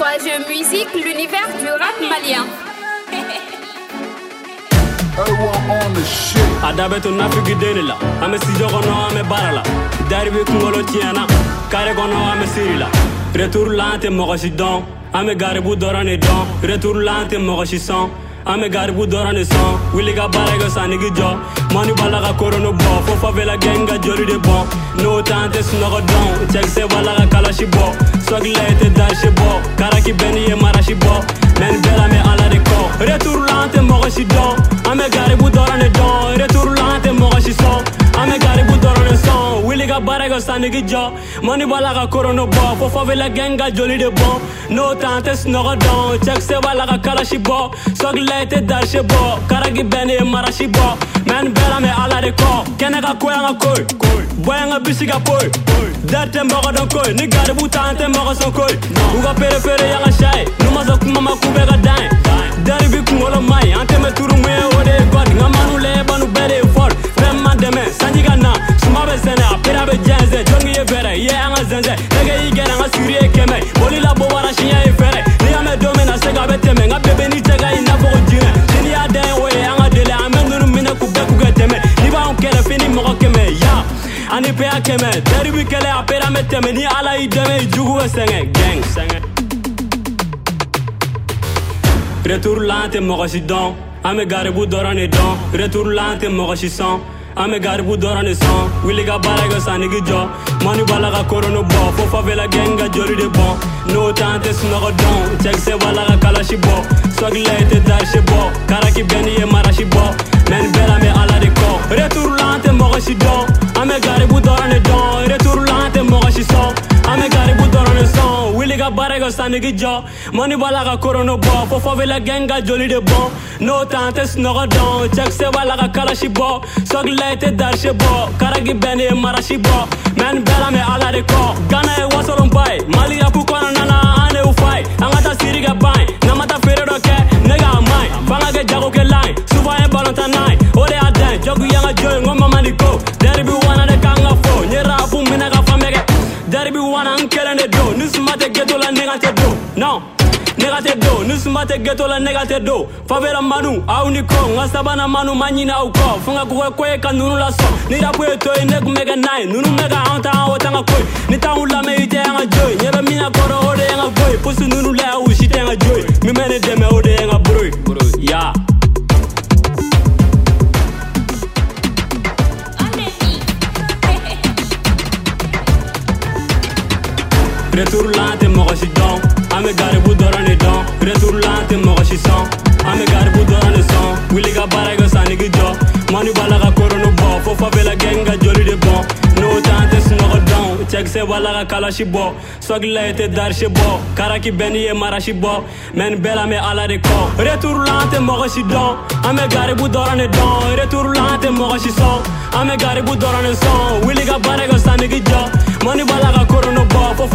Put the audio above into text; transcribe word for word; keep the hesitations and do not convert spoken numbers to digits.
trois jeux musique, l'univers du rap malien. Adabe to nafigi denila ame sijo kono ame barala daribi kungolo tiana kare kono ame sirila retour lante mokoshi don ame garibu dorane don retour lante mokoshi son ame garibu dorane son wiliga barega sanigi jo mani balaga korono bo fo favela genga joli de bon no tante snogo don check se balaga kalashi bo soglete darshi bo karaki beni e marashi bo men bela me ala de ko retour lante mokoshi don ame garibu dorane don retour lante mokoshi son ame garibu dorane son wiliga barega sanigi jo mani balaga korono bo fo favela genga joli de bon no tante snogo don check se balaga kalashi bo soglete darshi bo karaki beni e marashi bo men bela me ala de ko kenaka koyanga koy boyanga bisiga koy date mbogo don koy ni garibu tante mbogo son koy uga pere pere yanga shay numa zo kuma makube ga dai dari bi kungolo mai ante me turu mwe ode god ngamanu le banu bere for vraiment demain sanjiga na sumabe sene apera be jenze jongi e vere ye anga zenze nege igera nga suri e keme boli la bo wara shinya e vere ni ame domena sega beteme nga bebe ni tega ina bo jine ni ya den we anga dele amendunu mina kubbe kugeteme ni ba on kele fini mo keme ya ani pe akeme dari bi kele apera meteme ni ala ideme jugu senge gang senge retour lante mokoshi don ame garibu dorane don retour lante mokoshi son ame garibu dorane son wiliga barega sanigi jo mani balaga korono bo fo favela genga joli de bon no tante snogo don check se balaga kalashi bo soglete darshi bo karaki beni e marashi bo men bela me ala de ko retour lante mokoshi don ame garibu dorane don retour lante mokoshi son ame garibu dorane son wiliga barega sanigi jo mani balaga korono bo fo favela genga joli de bon no tante snogo don check se balaga kalashi bo soglete darshi bo karaki beni e marashi bo men bela me ala de ko gana e wasolon bay mali ya pukona nana ane ufai angata siriga bay namata fere do ke nega mai fanga ke jago ke line suva e balanta nai ode adan jogu yanga joy ngoma maniko derbi wana de kanga fo nyera pu mina ga famege derbi wana nkelende do nusmate geto la negate do non negate do nusmate geto la negate do favela manu au niko ngasabana manu manyina au ko funga ko ko e kanunu la so ni rapu to e nek mega nine nunu mega anta o tanga koy ni tawula me ite nga joy nyebe mina koro ode nga boy pusu nunu la u shite nga joy mi mene deme ode nga broy ya retour lante mokoshi don ame garibu dorane don retour lante mokoshi son ame garibu dorane son wiliga barega sanigi jo mani balaga korono bo fo favela genga joli de bon no tante snogo don check se balaga kalashi bo soglete darshi bo karaki beni e marashi bo men bela me ala de ko retour lante mokoshi don ame garibu dorane don retour lante mokoshi son ame garibu dorane son wiliga barega sanigi jo mani balaga korono bo fo